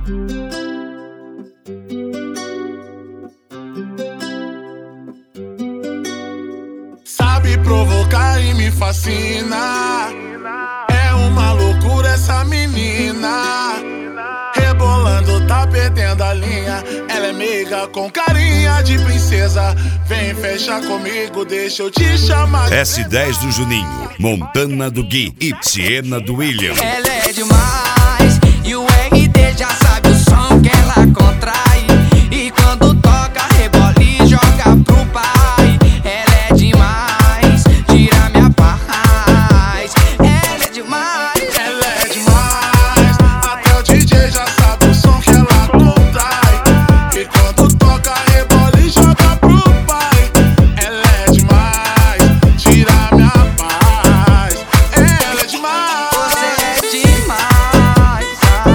Sabe provocar e me fascina. É uma loucura essa menina. Rebolando, tá perdendo a linha. Ela é meiga com carinha de princesa. Vem fechar comigo, deixa eu te chamar. S10 do Juninho, Montana do Gui e Siena do William. Ela é demais e o RD já sabe o som que ela contrai. E quando toca, rebola e joga pro pai. Ela é demais, tira minha paz. Ela é demais, ela é demais. Até o DJ já sabe o som que ela contrai. E quando toca, rebola e joga pro pai. Ela é demais, tira minha paz. Ela é demais, você é demais.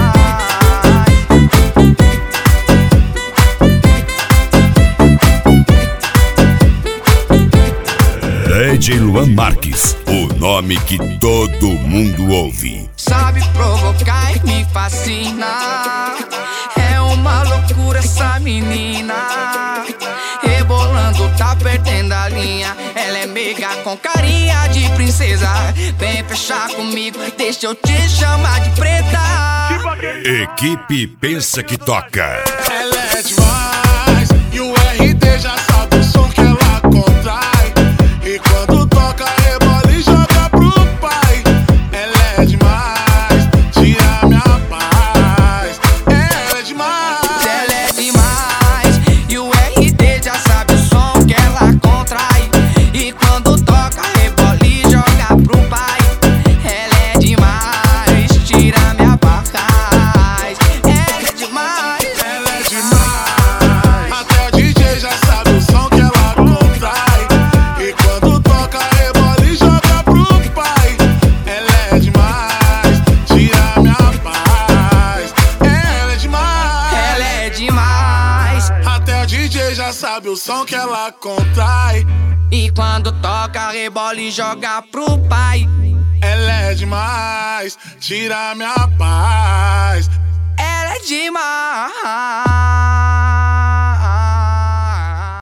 DJ Luan Marques, o nome que todo mundo ouve. Sabe provocar e me fascina. É uma loucura essa menina. Rebolando, tá perdendo a linha. Ela é meiga com carinha de princesa. Vem fechar comigo, deixa eu te chamar de preta. Equipe Pensa que Toca. ela é demais. E o RD já sabe o som que ela contrai. E quando toca, rebola e joga pro pai. Ela é demais, tira minha paz. Ela é demais, Ela é demais e o RD já sabe o som que ela contrai. E quando toca, rebola e joga pro pai. Ela é demais, tira minha paz. Ela é demais, ela é demais. Até o DJ já sabe o som que ela contrai. E quando toca, rebola e joga pro pai. Ela é demais, tira minha paz. Ela é demais, ela é demais. até o DJ já sabe o som que ela contrai. E quando toca, rebola e joga pro pai. Ela é demais, tira minha paz. Ela é demais.